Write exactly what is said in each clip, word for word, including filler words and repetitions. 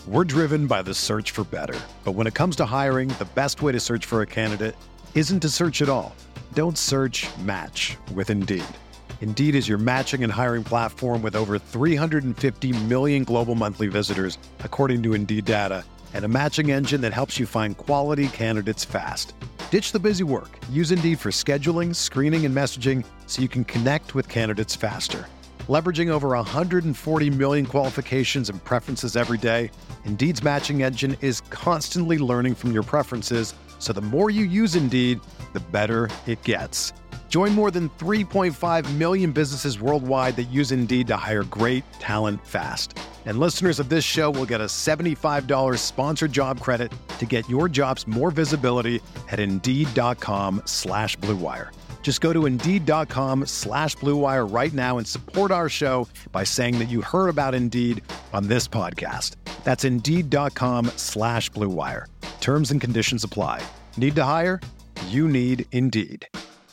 We're driven by the search for better. But when it comes to hiring, the best way to search for a candidate isn't to search at all. Don't search, match with Indeed. Indeed is your matching and hiring platform with over three hundred fifty million global monthly visitors, according to Indeed data, and a matching engine that helps you find quality candidates fast. Ditch the busy work. Use Indeed for scheduling, screening, and messaging so you can connect with candidates faster. Leveraging over one hundred forty million qualifications and preferences every day, Indeed's matching engine is constantly learning from your preferences, so the more you use Indeed, the better it gets. Join more than three point five million businesses worldwide that use Indeed to hire great talent fast. And listeners of this show will get a seventy-five dollars sponsored job credit to get your jobs more visibility at Indeed.com slash Blue Wire. Just go to Indeed.com slash Blue Wire right now and support our show by saying that you heard about Indeed on this podcast. That's Indeed.com slash Blue Wire. Terms and conditions apply. Need to hire? You need Indeed.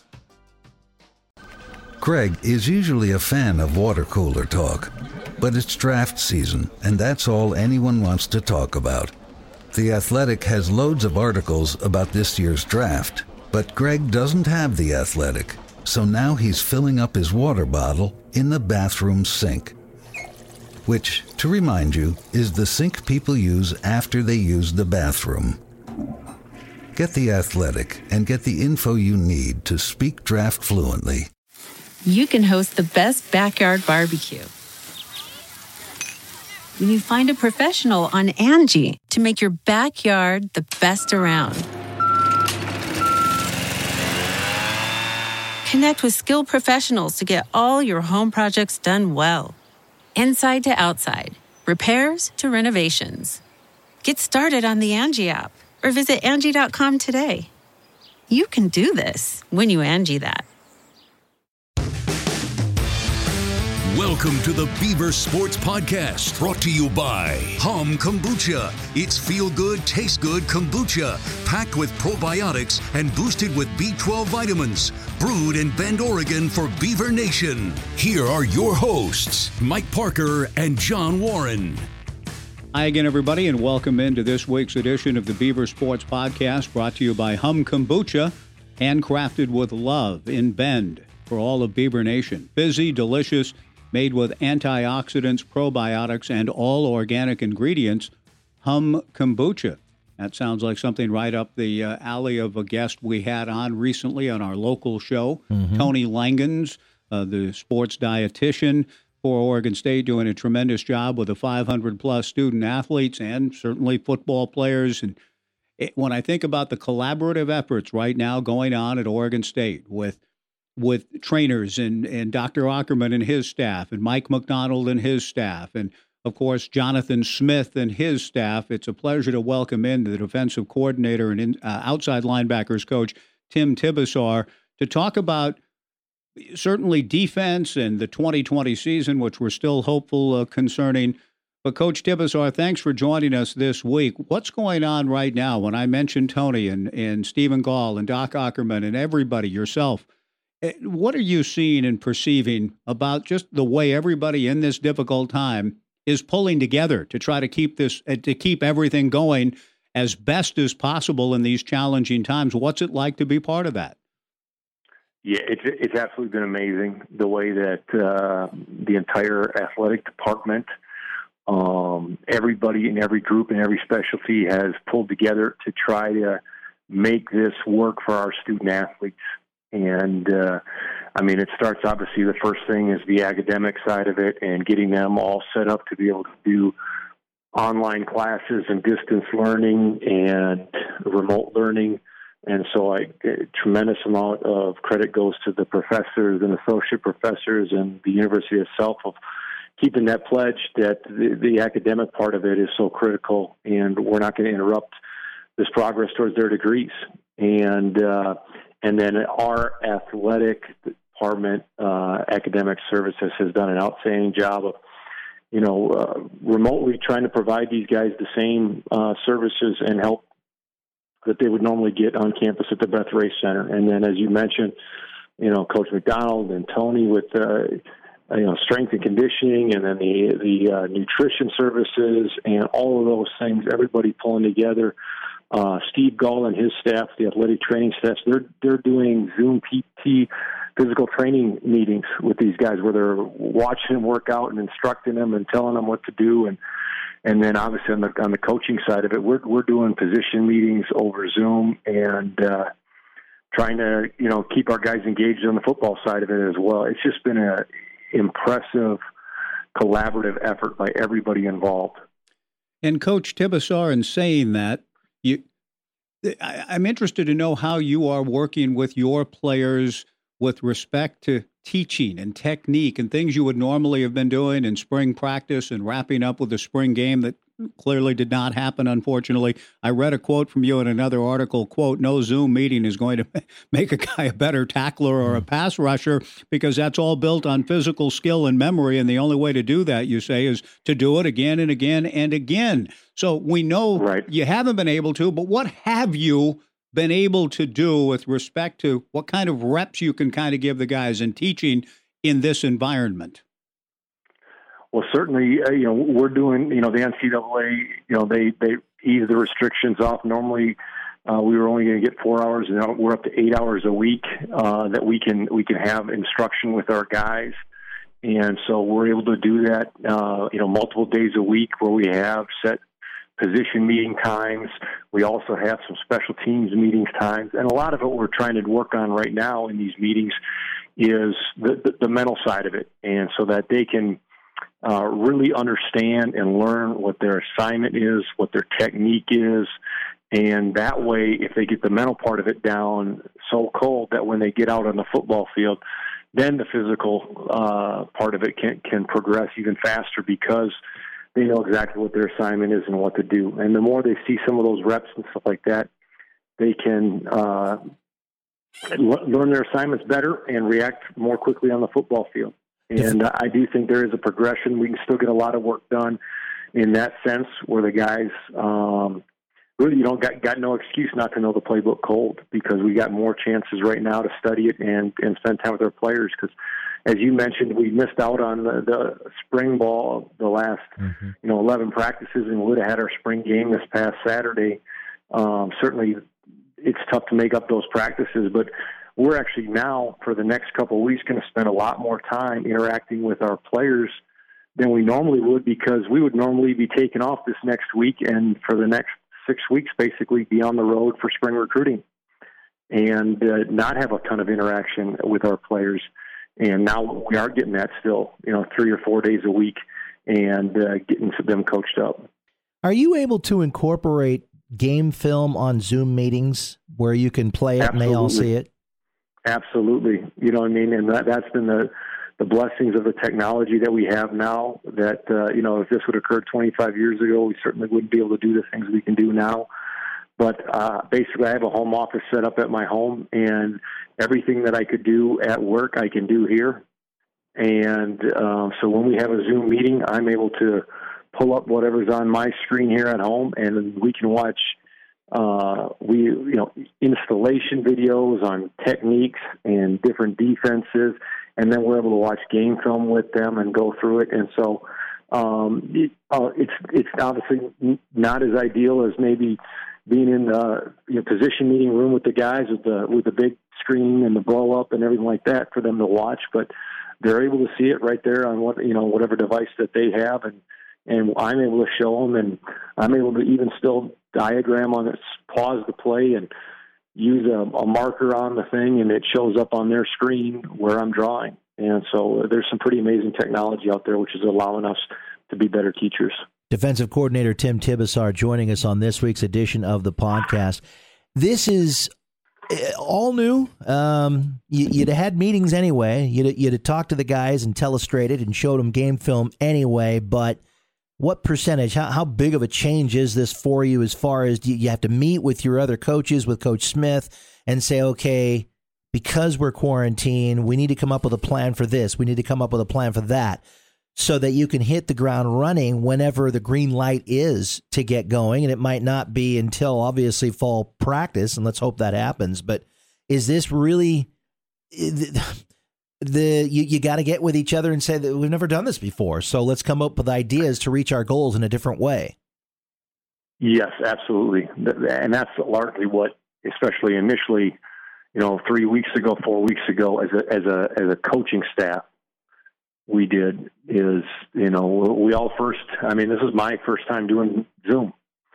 Craig is usually a fan of water cooler talk, but it's draft season, and that's all anyone wants to talk about. The Athletic has loads of articles about this year's draft, but Greg doesn't have The Athletic, so now he's filling up his water bottle in the bathroom sink. Which, to remind you, is the sink people use after they use the bathroom. Get The Athletic and get the info you need to speak draft fluently. You can host the best backyard barbecue when you find a professional on Angie to make your backyard the best around. Connect with skilled professionals to get all your home projects done well. Inside to outside, repairs to renovations. Get started on the Angie app or visit Angie dot com today. You can do this when you Angie that. Welcome to the Beaver Sports Podcast, brought to you by Hum Kombucha. It's feel-good, taste-good kombucha, packed with probiotics and boosted with B twelve vitamins. Brewed in Bend, Oregon for Beaver Nation. Here are your hosts, Mike Parker and John Warren. Hi again, everybody, and welcome into this week's edition of the Beaver Sports Podcast, brought to you by Hum Kombucha, handcrafted with love in Bend for all of Beaver Nation. Busy, delicious, made with antioxidants, probiotics, and all organic ingredients. Hum Kombucha. That sounds like something right up the uh, alley of a guest we had on recently on our local show, mm-hmm. Tony Langens, uh, the sports dietitian for Oregon State, doing a tremendous job with the five hundred plus student athletes and certainly football players. And it, when I think about the collaborative efforts right now going on at Oregon State with with trainers and, and Doctor Ackerman and his staff and Mike McDonald and his staff and, of course, Jonathan Smith and his staff. It's a pleasure to welcome in the defensive coordinator and in, uh, outside linebackers coach, Tim Tibesar, to talk about certainly defense and the twenty twenty season, which we're still hopeful uh, concerning. But, Coach Tibesar, thanks for joining us this week. What's going on right now? When I mentioned Tony and, and Stephen Gall and Doc Ackerman and everybody, yourself, what are you seeing and perceiving about just the way everybody in this difficult time is pulling together to try to keep this, to keep everything going as best as possible in these challenging times? What's it like to be part of that? Yeah, it's it's absolutely been amazing the way that uh, the entire athletic department, um, everybody in every group and every specialty has pulled together to try to make this work for our student athletes. And, uh, I mean, it starts, obviously, the first thing is the academic side of it and getting them all set up to be able to do online classes and distance learning and remote learning. And so I, a tremendous amount of credit goes to the professors and associate professors and the university itself of keeping that pledge that the, the academic part of it is so critical, and we're not going to interrupt this progress towards their degrees. And, uh, And then our athletic department, uh, academic services, has done an outstanding job of, you know, uh, remotely trying to provide these guys the same uh, services and help that they would normally get on campus at the Beth Race Center. And then, as you mentioned, you know, Coach McDonald and Tony with uh, you know, strength and conditioning, and then the the uh, nutrition services, and all of those things. Everybody pulling together. Uh, Steve Gull and his staff, the athletic training staff, they're they're doing Zoom P T physical training meetings with these guys, where they're watching them work out and instructing them and telling them what to do. And and then obviously on the on the coaching side of it, we're we're doing position meetings over Zoom and uh, trying to you know keep our guys engaged on the football side of it as well. It's just been a impressive collaborative effort by everybody involved. And Coach Tibesar, in saying that, you, I, I'm interested to know how you are working with your players with respect to teaching and technique and things you would normally have been doing in spring practice and wrapping up with the spring game that clearly did not happen, unfortunately. I read a quote from you in another article, quote, "No Zoom meeting is going to make a guy a better tackler or a pass rusher, because that's all built on physical skill and memory, and the only way to do that, you say, is to do it again and again and again." So we know right. you haven't been able to, but what have you been able to do with respect to what kind of reps you can kind of give the guys in teaching in this environment? Well, certainly, uh, you know, we're doing, you know, the N C double A, you know, they, they ease the restrictions off. Normally, uh, we were only going to get four hours, and now we're up to eight hours a week uh, that we can we can have instruction with our guys. And so we're able to do that, uh, you know, multiple days a week, where we have set position meeting times. We also have some special teams meetings times. And a lot of it we're trying to work on right now in these meetings is the, the, the mental side of it. And so that they can Uh, really understand and learn what their assignment is, what their technique is, and that way, if they get the mental part of it down so cold that when they get out on the football field, then the physical uh, part of it can can progress even faster, because they know exactly what their assignment is and what to do. And the more they see some of those reps and stuff like that, they can uh, learn their assignments better and react more quickly on the football field. And I do think there is a progression. We can still get a lot of work done in that sense, where the guys um, really, you know, got, got no excuse not to know the playbook cold, because we got more chances right now to study it and, and spend time with our players. Because, as you mentioned, we missed out on the, the spring ball the last, mm-hmm. you know, eleven practices, and we would have had our spring game this past Saturday. Um, certainly, it's tough to make up those practices, but we're actually now, for the next couple of weeks, going to spend a lot more time interacting with our players than we normally would, because we would normally be taking off this next week and for the next six weeks basically be on the road for spring recruiting and uh, not have a ton of interaction with our players. And now we are getting that still, you know, three or four days a week and uh, getting them coached up. Are you able to incorporate game film on Zoom meetings where you can play it Absolutely. And they all see it? Absolutely. You know what I mean? And that, that's been the, the blessings of the technology that we have now, that, uh, you know, if this would occur twenty-five years ago, we certainly wouldn't be able to do the things we can do now. But uh, basically, I have a home office set up at my home, and everything that I could do at work, I can do here. And um, so when we have a Zoom meeting, I'm able to pull up whatever's on my screen here at home, and we can watch Uh, we, you know, installation videos on techniques and different defenses, and then we're able to watch game film with them and go through it. And so um, it, uh, it's it's obviously not as ideal as maybe being in the you know, position meeting room with the guys with the with the big screen and the blow up and everything like that for them to watch, but they're able to see it right there on what you know whatever device that they have, and and I'm able to show them, and I'm able to even still diagram on it, pause the play, and use a, a marker on the thing, and it shows up on their screen where I'm drawing. And so there's some pretty amazing technology out there, which is allowing us to be better teachers. Defensive coordinator Tim Tibesar joining us on this week's edition of the podcast. This is all new. Um, you, you'd have had meetings anyway. You'd, you'd have talked to the guys and telestrated and showed them game film anyway, but what percentage, how, how big of a change is this for you as far as you, you have to meet with your other coaches, with Coach Smith, and say, okay, because we're quarantined, we need to come up with a plan for this. We need to come up with a plan for that, so that you can hit the ground running whenever the green light is to get going. And it might not be until, obviously, fall practice, and let's hope that happens. But is this really the you, you got to get with each other and say that we've never done this before, so let's come up with ideas to reach our goals in a different way. Yes, absolutely. And that's largely what, especially initially, you know, three weeks ago, four weeks ago, as a as a as a coaching staff, we did is, you know, we all first. I mean, this is my first time doing Zoom,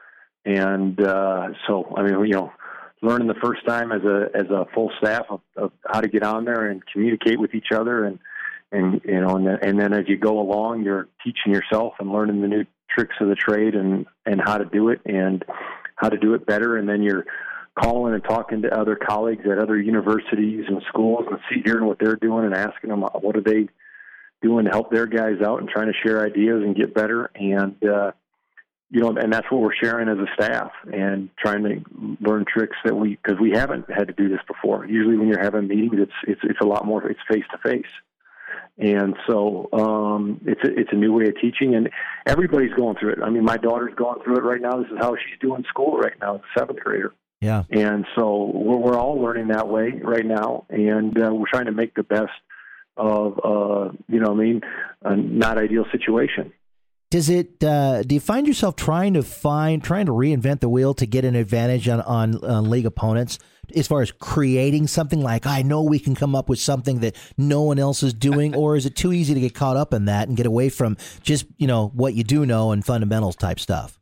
and uh, so I mean, you know, learning the first time as a as a full staff of, of how to get on there and communicate with each other, and and you know, and then, and then as you go along, you're teaching yourself and learning the new tricks of the trade and and how to do it and how to do it better, and then you're calling and talking to other colleagues at other universities and schools and see hearing what they're doing and asking them what are they doing to help their guys out and trying to share ideas and get better. And, uh, you know, and that's what we're sharing as a staff and trying to learn tricks that we, because we haven't had to do this before. Usually when you're having meetings, it's, it's, it's a lot more, it's face to face. And so um, it's a, it's a new way of teaching, and everybody's going through it. I mean, my daughter's going through it right now. This is how she's doing school right now as a seventh grader. Yeah. And so we're, we're all learning that way right now, and uh, we're trying to make the best of, uh, you know, I mean, a not ideal situation. Does it? Uh, do you find yourself trying to find, trying to reinvent the wheel to get an advantage on, on, on league opponents, as far as creating something like, I know we can come up with something that no one else is doing, or is it too easy to get caught up in that and get away from just, you know, what you do know and fundamentals type stuff?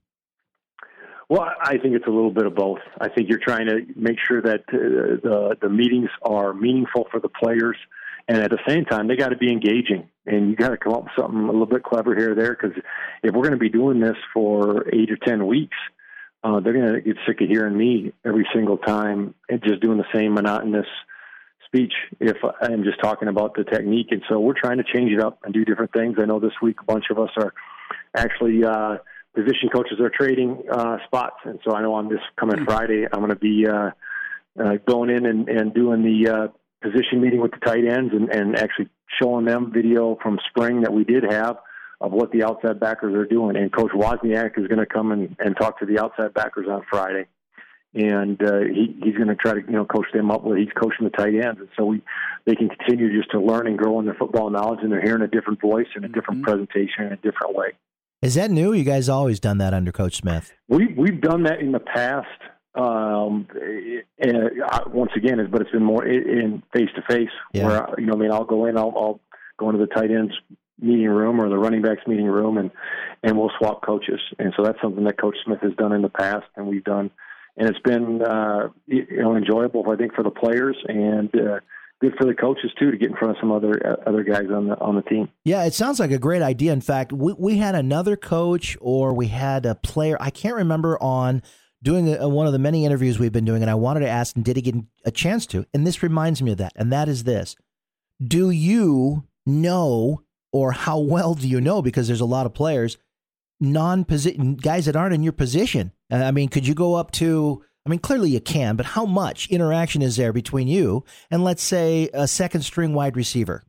Well, I think it's a little bit of both. I think you're trying to make sure that uh, the the meetings are meaningful for the players, and at the same time, they got to be engaging. And you got to come up with something a little bit clever here or there, because if we're going to be doing this for eight or ten weeks, uh, they're going to get sick of hearing me every single time and just doing the same monotonous speech if I'm just talking about the technique. And so we're trying to change it up and do different things. I know this week a bunch of us are actually uh, position coaches are trading uh, spots. And so I know on this coming Friday, I'm going to be uh, uh, going in and, and doing the uh, position meeting with the tight ends and, and actually showing them video from spring that we did have of what the outside backers are doing. And Coach Wozniak is going to come and, and talk to the outside backers on Friday. And uh, he, he's going to try to, you know, coach them up where he's coaching the tight ends. And so we, they can continue just to learn and grow in their football knowledge, and they're hearing a different voice and a different mm-hmm. presentation in a different way. Is that new? You guys always done that under Coach Smith? We, we've done that in the past. Um, and once again, but it's been more in face to face where, you know, I mean, I'll go in, I'll, I'll go into the tight ends meeting room or the running backs meeting room, and, and we'll swap coaches. And so that's something that Coach Smith has done in the past, and we've done, and it's been, uh, you know, enjoyable, I think, for the players, and, uh, good for the coaches too, to get in front of some other, uh, other guys on the, on the team. Yeah. It sounds like a great idea. In fact, we, we had another coach, or we had a player, I can't remember, on doing a, one of the many interviews we've been doing, and I wanted to ask, and did he get a chance to? And this reminds me of that, and that is this. Do you know, or how well do you know, because there's a lot of players, non-position guys that aren't in your position? I mean, could you go up to, I mean, clearly you can, but how much interaction is there between you and, let's say, a second-string wide receiver?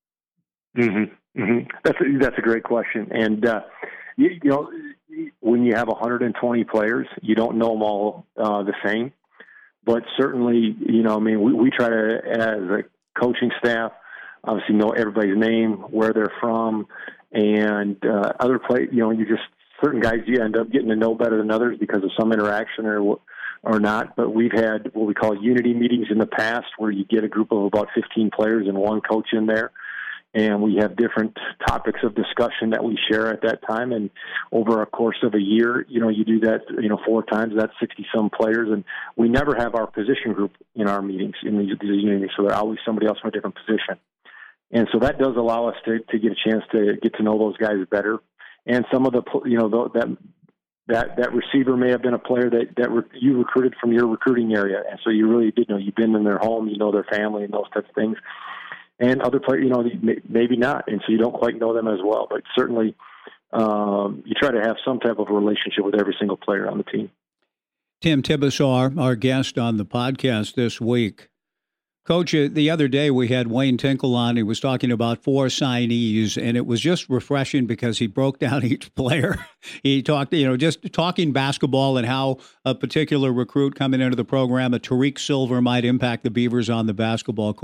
Mm-hmm. Mm-hmm. That's, a, that's a great question. And, uh, you, you know, when you have one hundred twenty players, you don't know them all uh, the same. But certainly, you know, I mean, we, we try to, as a coaching staff, obviously know everybody's name, where they're from, and uh, other play. You know, you just certain guys you end up getting to know better than others because of some interaction or or not. But we've had what we call unity meetings in the past, where you get a group of about fifteen players and one coach in there. And we have different topics of discussion that we share at that time. And over a course of a year, you know, you do that, you know, four times, that's sixty-some players. And we never have our position group in our meetings, in these, these meetings, so there's always somebody else from a different position. And so that does allow us to, to get a chance to get to know those guys better. And some of the, you know, the, that that that receiver may have been a player that, that re- you recruited from your recruiting area. And so you really did know, you've been in their home, you know their family and those types of things. And other players, you know, maybe not, and so you don't quite know them as well. But certainly, um, you try to have some type of a relationship with every single player on the team. Tim Tibesar, our guest on the podcast this week. Coach, the other day we had Wayne Tinkle on. He was talking about four signees, and it was just refreshing because he broke down each player. He talked, you know, just talking basketball and how a particular recruit coming into the program, a Tariq Silver, might impact the Beavers on the basketball court.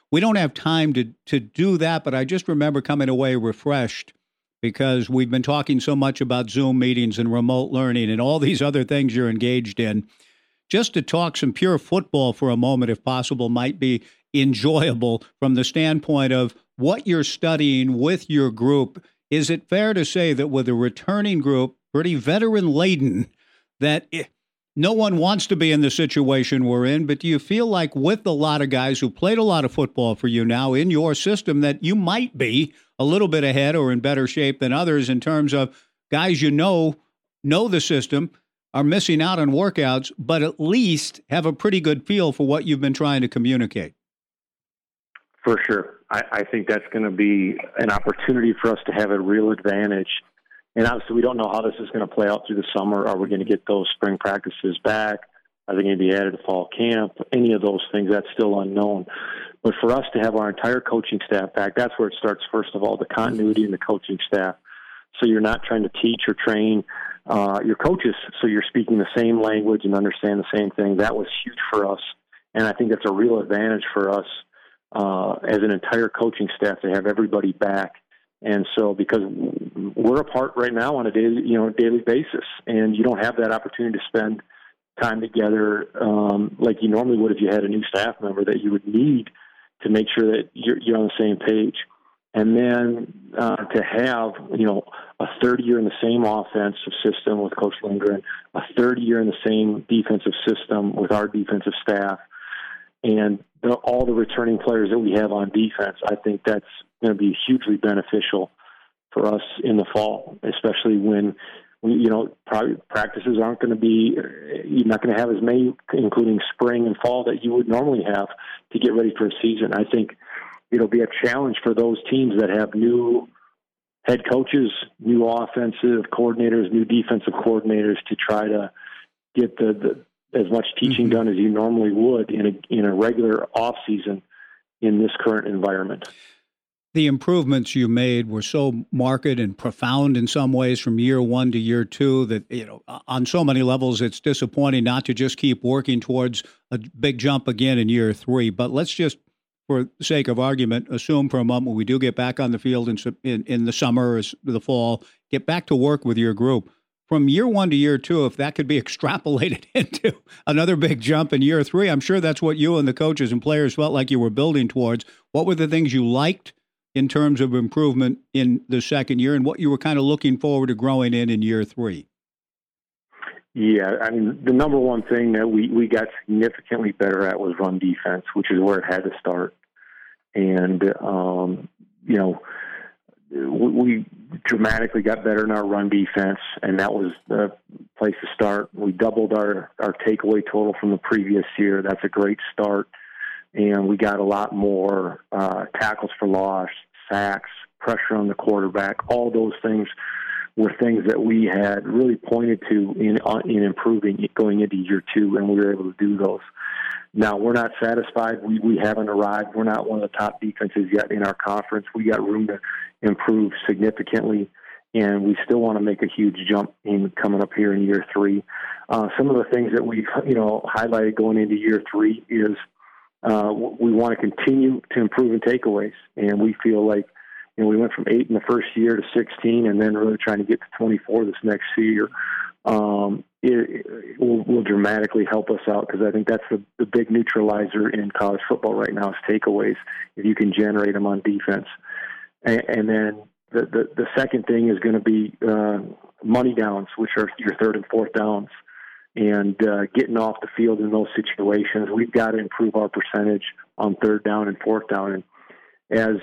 we don't have time to to do that, but I just remember coming away refreshed because we've been talking so much about Zoom meetings and remote learning and all these other things you're engaged in. Just to talk some pure football for a moment, if possible, might be enjoyable from the standpoint of what you're studying with your group. Is it fair to say that with a returning group, pretty veteran-laden, that it, no one wants to be in the situation we're in, but do you feel like with a lot of guys who played a lot of football for you now in your system that you might be a little bit ahead or in better shape than others in terms of guys you know, know the system, are missing out on workouts, but at least have a pretty good feel for what you've been trying to communicate? For sure. I, I think that's going to be an opportunity for us to have a real advantage. And obviously, we don't know how this is going to play out through the summer. Are we going to get those spring practices back? Are they going to be added to fall camp? Any of those things, that's still unknown. But for us to have our entire coaching staff back, that's where it starts, first of all, the continuity in the coaching staff. So you're not trying to teach or train uh, your coaches, so you're speaking the same language and understand the same thing. That was huge for us, and I think that's a real advantage for us uh, as an entire coaching staff to have everybody back. And so, because we're apart right now on a daily, you know, daily basis, and you don't have that opportunity to spend time together um, like you normally would if you had a new staff member that you would need to make sure that you're, you're on the same page. And then uh, to have, you know, a third year in the same offensive system with Coach Lindgren, a third year in the same defensive system with our defensive staff, and the, all the returning players that we have on defense, I think that's going to be hugely beneficial for us in the fall, especially when, we, you know, probably practices aren't going to be, you're not going to have as many, including spring and fall, that you would normally have to get ready for a season. I think it'll be a challenge for those teams that have new head coaches, new offensive coordinators, new defensive coordinators to try to get the, the as much teaching mm-hmm. done as you normally would in a in a regular off season in this current environment. The improvements you made were so marked and profound in some ways from year one to year two that, you know, on so many levels, it's disappointing not to just keep working towards a big jump again in year three. But let's just, for the sake of argument, assume for a moment we do get back on the field in, in, in the summer or the fall, get back to work with your group. From year one to year two, if that could be extrapolated into another big jump in year three, I'm sure that's what you and the coaches and players felt like you were building towards. What were the things you liked in terms of improvement in the second year and what you were kind of looking forward to growing in in year three? Yeah, I mean, the number one thing that we, we got significantly better at was run defense, which is where it had to start. And, um, you know, we, we dramatically got better in our run defense, and that was the place to start. We doubled our, our takeaway total from the previous year. That's a great start. And we got a lot more uh, tackles for loss, sacks, pressure on the quarterback. All those things were things that we had really pointed to in uh, in improving going into year two, and we were able to do those. Now, we're not satisfied. We we haven't arrived. We're not one of the top defenses yet in our conference. We got room to improve significantly, and we still want to make a huge jump in coming up here in year three. Uh, some of the things that we've you know highlighted going into year three is uh, we want to continue to improve in takeaways, and we feel like you know we went from eight in the first year to sixteen, and then really trying to get to twenty-four this next year. Um, it, it will, will dramatically help us out because I think that's the, the big neutralizer in college football right now is takeaways, if you can generate them on defense. And, and then the, the, the second thing is going to be uh, money downs, which are your third and fourth downs, and uh, getting off the field in those situations. We've got to improve our percentage on third down and fourth down. And as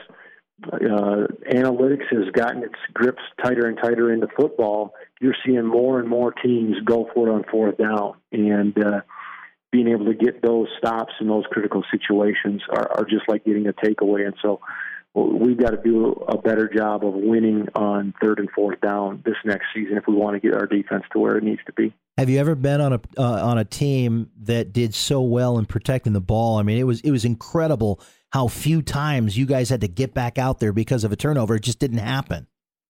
Uh, analytics has gotten its grips tighter and tighter into football, you're seeing more and more teams go for it on fourth down. And uh, being able to get those stops in those critical situations are, are just like getting a takeaway. And so we've got to do a better job of winning on third and fourth down this next season if we want to get our defense to where it needs to be. Have you ever been on a uh, on a team that did so well in protecting the ball? I mean, it was it was incredible how few times you guys had to get back out there because of a turnover. It just didn't happen.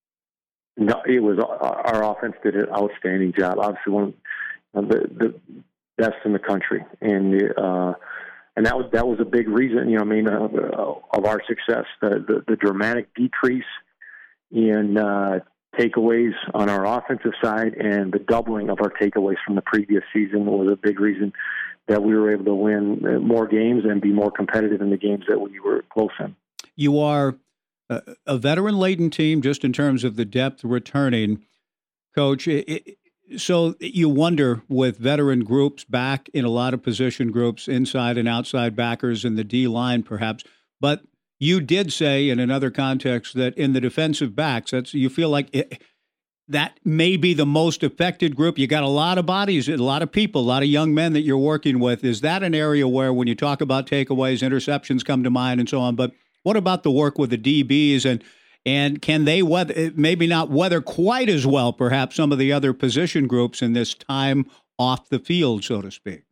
No, it was our offense did an outstanding job. Obviously, one of the, the best in the country, and uh, and that was that was a big reason, you know, I mean, uh, of our success. The, the, the dramatic decrease in uh, takeaways on our offensive side and the doubling of our takeaways from the previous season was a big reason that we were able to win more games and be more competitive in the games that we were close in. You are a, a veteran-laden team just in terms of the depth returning, Coach. It, it, so you wonder with veteran groups back in a lot of position groups, inside and outside backers in the D-line perhaps, but you did say in another context that in the defensive backs, that's you feel like it, that may be the most affected group. You got a lot of bodies, a lot of people, a lot of young men that you're working with. Is that an area where when you talk about takeaways, interceptions come to mind and so on, but what about the work with the D Bs and and can they weather, maybe not weather quite as well, perhaps some of the other position groups in this time off the field, so to speak?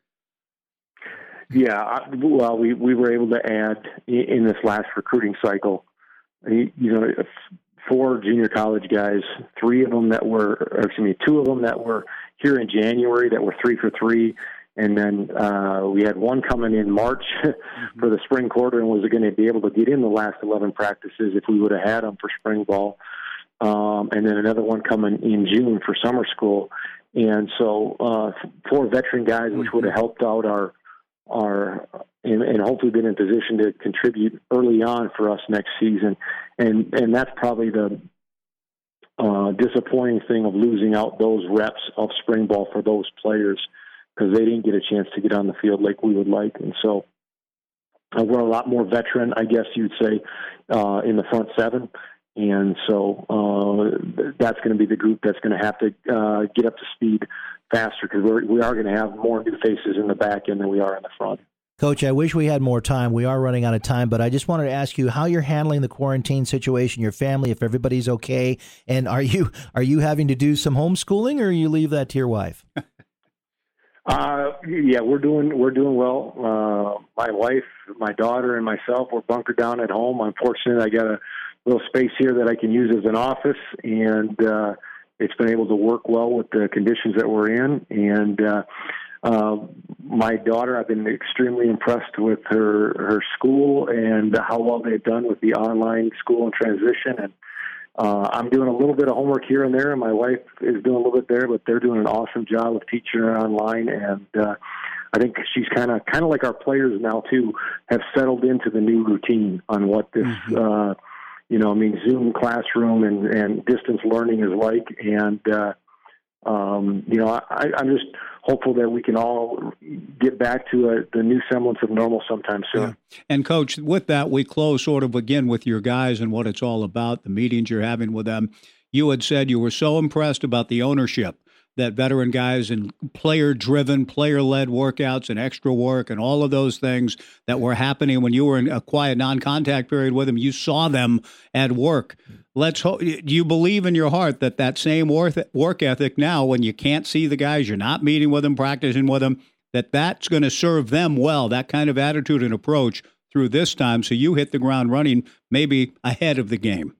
Yeah, well, we, we were able to add in this last recruiting cycle, you know, four junior college guys, three of them that were, or excuse me, two of them that were here in January that were three for three. And then uh, we had one coming in March mm-hmm. for the spring quarter and was going to be able to get in the last eleven practices if we would have had them for spring ball. Um, and then another one coming in June for summer school. And so uh, four veteran guys, which mm-hmm. would have helped out our are and, and hopefully been in position to contribute early on for us next season. And and that's probably the uh, disappointing thing of losing out those reps of spring ball for those players because they didn't get a chance to get on the field like we would like. And so uh, we're a lot more veteran, I guess you'd say, uh, in the front seven. And so uh, that's going to be the group that's going to have to uh, get up to speed faster because we're, we are going to have more new faces in the back end than we are in the front. Coach, I wish we had more time. We are running out of time, but I just wanted to ask you how you're handling the quarantine situation, your family, if everybody's okay, and are you are you having to do some homeschooling, or you leave that to your wife? uh, yeah, we're doing we're doing well. Uh, my wife, my daughter, and myself, we're bunkered down at home. I'm fortunate I got a little space here that I can use as an office, and uh, it's been able to work well with the conditions that we're in. And uh, uh, my daughter, I've been extremely impressed with her her school and how well they've done with the online school and transition. And uh, I'm doing a little bit of homework here and there, and my wife is doing a little bit there, but they're doing an awesome job of teaching her online. And uh, I think she's kind of kind of like our players now too, have settled into the new routine on what this. Mm-hmm. Uh, You know, I mean, Zoom classroom and, and distance learning is like, and, uh, um, you know, I, I'm just hopeful that we can all get back to a, the new semblance of normal sometime soon. Yeah. And, Coach, with that, we close sort of again with your guys and what it's all about, the meetings you're having with them. You had said you were so impressed about the ownership that veteran guys and player-driven, player-led workouts and extra work and all of those things that were happening when you were in a quiet non-contact period with them, you saw them at work. Let's hope. Do you believe in your heart that that same work ethic now, when you can't see the guys, you're not meeting with them, practicing with them, that that's going to serve them well, that kind of attitude and approach through this time, so you hit the ground running maybe ahead of the game?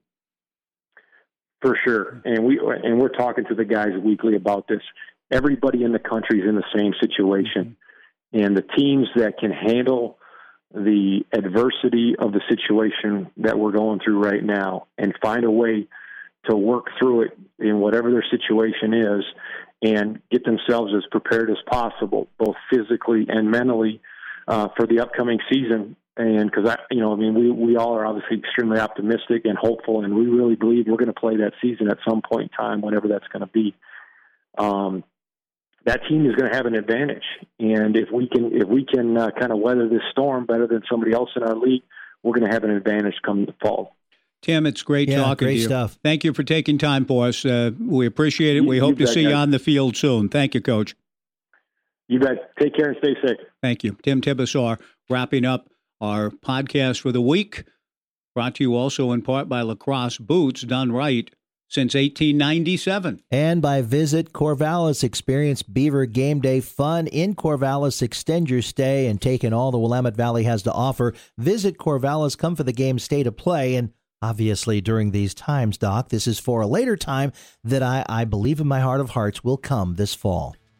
For sure, and we and we're talking to the guys weekly about this. Everybody in the country is in the same situation, and the teams that can handle the adversity of the situation that we're going through right now and find a way to work through it in whatever their situation is and get themselves as prepared as possible, both physically and mentally, uh, for the upcoming season. And because, I, you know, I mean, we, we all are obviously extremely optimistic and hopeful, and we really believe we're going to play that season at some point in time, whenever that's going to be. Um, that team is going to have an advantage, and if we can, if we can uh, kind of weather this storm better than somebody else in our league, we're going to have an advantage come the fall. Tim, it's great yeah, talking great to you. Stuff. Thank you for taking time for us. Uh, we appreciate it. We you, hope you to bet, see guys. you on the field soon. Thank you, Coach. You bet. Take care and stay safe. Thank you. Tim Tibesar wrapping up our podcast for the week, brought to you also in part by Lacrosse Boots, done right since eighteen ninety-seven. And by Visit Corvallis. Experience Beaver Game Day fun in Corvallis. Extend your stay and take in all the Willamette Valley has to offer. Visit Corvallis. Come for the game, stay to play. And obviously during these times, Doc, this is for a later time that I, I believe in my heart of hearts will come this fall.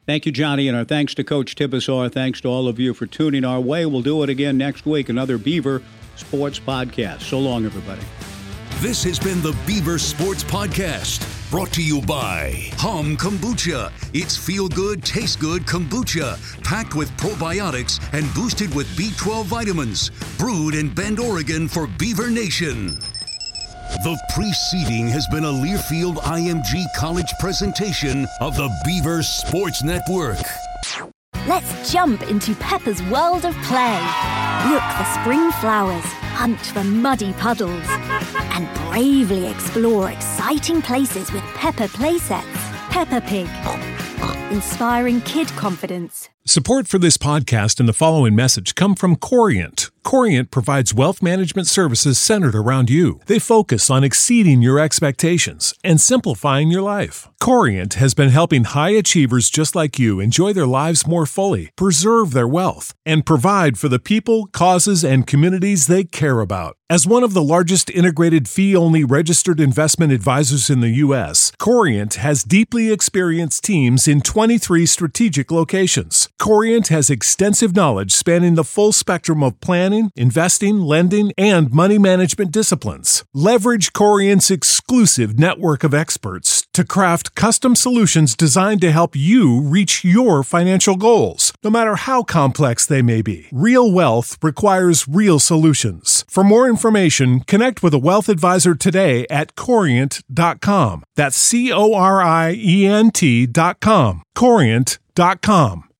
Thank you, Johnny, and our thanks to Coach Tibesar. Thanks to all of you for tuning our way. We'll do it again next week, another Beaver Sports Podcast. So long, everybody. This has been the Beaver Sports Podcast, brought to you by Hum Kombucha. It's feel-good, taste-good kombucha, packed with probiotics and boosted with B twelve vitamins. Brewed in Bend, Oregon for Beaver Nation. The preceding has been a Learfield I M G College presentation of the Beaver Sports Network. Let's jump into Peppa's world of play. Look for spring flowers, hunt for muddy puddles, and bravely explore exciting places with Peppa playsets. Peppa Pig, inspiring kid confidence. Support for this podcast and the following message come from Corient. Corient provides wealth management services centered around you. They focus on exceeding your expectations and simplifying your life. Corient has been helping high achievers just like you enjoy their lives more fully, preserve their wealth, and provide for the people, causes, and communities they care about. As one of the largest integrated fee-only registered investment advisors in the U S, Corient has deeply experienced teams in twenty-three strategic locations. Corient has extensive knowledge spanning the full spectrum of planning, investing, lending, and money management disciplines. Leverage Corient's exclusive network of experts to craft custom solutions designed to help you reach your financial goals, no matter how complex they may be. Real wealth requires real solutions. For more information, connect with a wealth advisor today at corient dot com. That's C O R I E N T dot com. corient dot com.